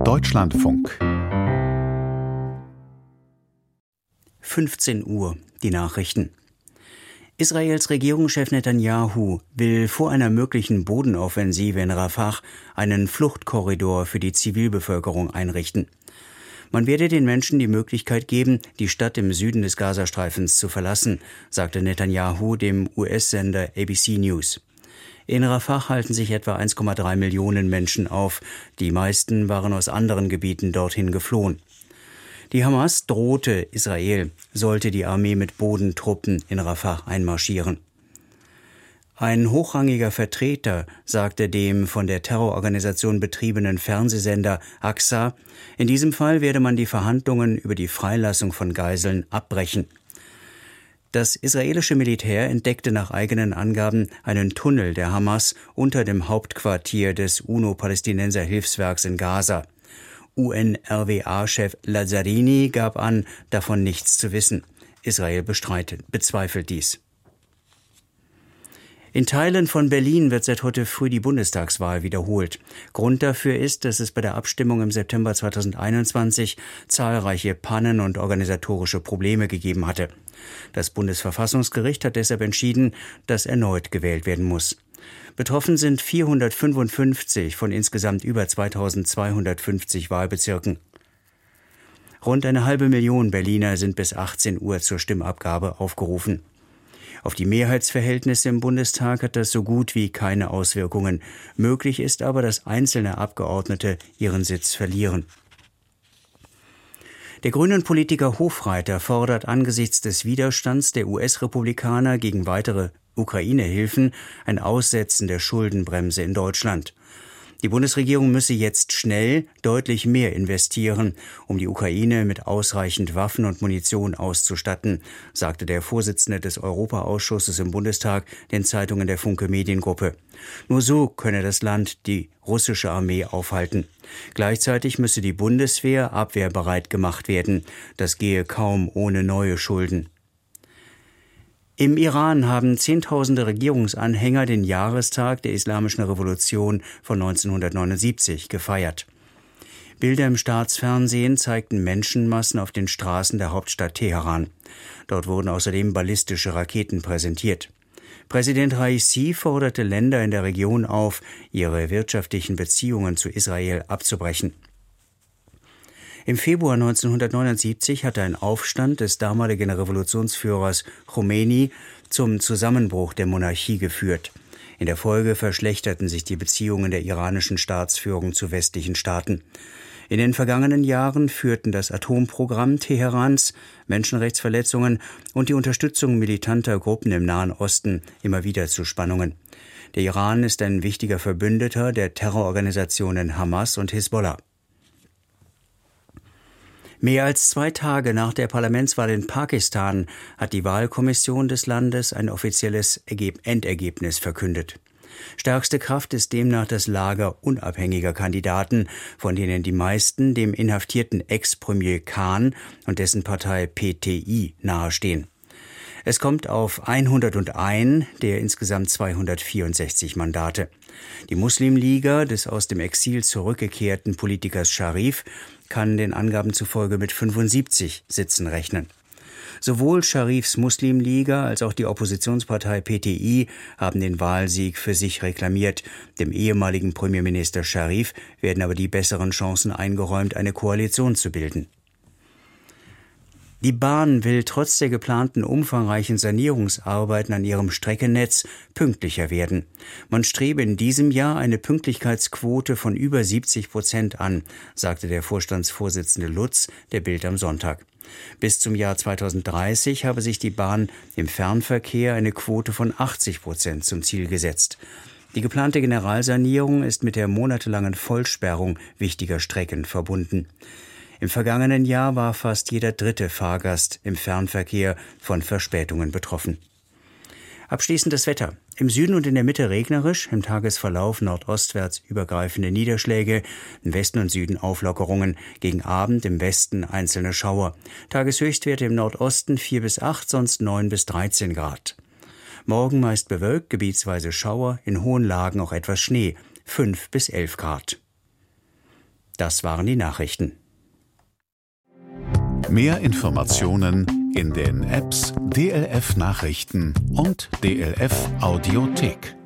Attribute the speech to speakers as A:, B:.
A: Deutschlandfunk.
B: 15 Uhr, die Nachrichten. Israels Regierungschef Netanyahu will vor einer möglichen Bodenoffensive in Rafah einen Fluchtkorridor für die Zivilbevölkerung einrichten. Man werde den Menschen die Möglichkeit geben, die Stadt im Süden des Gazastreifens zu verlassen, sagte Netanyahu dem US-Sender ABC News. In Rafah halten sich etwa 1,3 Millionen Menschen auf. Die meisten waren aus anderen Gebieten dorthin geflohen. Die Hamas drohte Israel, sollte die Armee mit Bodentruppen in Rafah einmarschieren. Ein hochrangiger Vertreter sagte dem von der Terrororganisation betriebenen Fernsehsender AXA, in diesem Fall werde man die Verhandlungen über die Freilassung von Geiseln abbrechen. Das israelische Militär entdeckte nach eigenen Angaben einen Tunnel der Hamas unter dem Hauptquartier des UNO-Palästinenser-Hilfswerks in Gaza. UNRWA-Chef Lazzarini gab an, davon nichts zu wissen. Israel bezweifelt dies. In Teilen von Berlin wird seit heute früh die Bundestagswahl wiederholt. Grund dafür ist, dass es bei der Abstimmung im September 2021 zahlreiche Pannen und organisatorische Probleme gegeben hatte. Das Bundesverfassungsgericht hat deshalb entschieden, dass erneut gewählt werden muss. Betroffen sind 455 von insgesamt über 2250 Wahlbezirken. Rund 500.000 Berliner sind bis 18 Uhr zur Stimmabgabe aufgerufen. Auf die Mehrheitsverhältnisse im Bundestag hat das so gut wie keine Auswirkungen. Möglich ist aber, dass einzelne Abgeordnete ihren Sitz verlieren. Der Grünen-Politiker Hofreiter fordert angesichts des Widerstands der US-Republikaner gegen weitere Ukraine-Hilfen ein Aussetzen der Schuldenbremse in Deutschland. Die Bundesregierung müsse jetzt schnell deutlich mehr investieren, um die Ukraine mit ausreichend Waffen und Munition auszustatten, sagte der Vorsitzende des Europaausschusses im Bundestag den Zeitungen der Funke Mediengruppe. Nur so könne das Land die russische Armee aufhalten. Gleichzeitig müsse die Bundeswehr abwehrbereit gemacht werden. Das gehe kaum ohne neue Schulden. Im Iran haben Zehntausende Regierungsanhänger den Jahrestag der Islamischen Revolution von 1979 gefeiert. Bilder im Staatsfernsehen zeigten Menschenmassen auf den Straßen der Hauptstadt Teheran. Dort wurden außerdem ballistische Raketen präsentiert. Präsident Raisi forderte Länder in der Region auf, ihre wirtschaftlichen Beziehungen zu Israel abzubrechen. Im Februar 1979 hatte ein Aufstand des damaligen Revolutionsführers Khomeini zum Zusammenbruch der Monarchie geführt. In der Folge verschlechterten sich die Beziehungen der iranischen Staatsführung zu westlichen Staaten. In den vergangenen Jahren führten das Atomprogramm Teherans, Menschenrechtsverletzungen und die Unterstützung militanter Gruppen im Nahen Osten immer wieder zu Spannungen. Der Iran ist ein wichtiger Verbündeter der Terrororganisationen Hamas und Hisbollah. Mehr als 2 Tage nach der Parlamentswahl in Pakistan hat die Wahlkommission des Landes ein offizielles Endergebnis verkündet. Stärkste Kraft ist demnach das Lager unabhängiger Kandidaten, von denen die meisten dem inhaftierten Ex-Premier Khan und dessen Partei PTI nahestehen. Es kommt auf 101 der insgesamt 264 Mandate. Die Muslimliga des aus dem Exil zurückgekehrten Politikers Sharif kann den Angaben zufolge mit 75 Sitzen rechnen. Sowohl Sharifs Muslimliga als auch die Oppositionspartei PTI haben den Wahlsieg für sich reklamiert. Dem ehemaligen Premierminister Sharif werden aber die besseren Chancen eingeräumt, eine Koalition zu bilden. Die Bahn will trotz der geplanten umfangreichen Sanierungsarbeiten an ihrem Streckennetz pünktlicher werden. Man strebe in diesem Jahr eine Pünktlichkeitsquote von über 70% an, sagte der Vorstandsvorsitzende Lutz der Bild am Sonntag. Bis zum Jahr 2030 habe sich die Bahn im Fernverkehr eine Quote von 80% zum Ziel gesetzt. Die geplante Generalsanierung ist mit der monatelangen Vollsperrung wichtiger Strecken verbunden. Im vergangenen Jahr war fast jeder 3. Fahrgast im Fernverkehr von Verspätungen betroffen. Abschließend das Wetter. Im Süden und in der Mitte regnerisch, im Tagesverlauf nordostwärts übergreifende Niederschläge, im Westen und Süden Auflockerungen, gegen Abend im Westen einzelne Schauer. Tageshöchstwerte im Nordosten 4 bis 8, sonst 9 bis 13 Grad. Morgen meist bewölkt, gebietsweise Schauer, in hohen Lagen auch etwas Schnee, 5 bis 11 Grad. Das waren die Nachrichten.
A: Mehr Informationen in den Apps DLF Nachrichten und DLF Audiothek.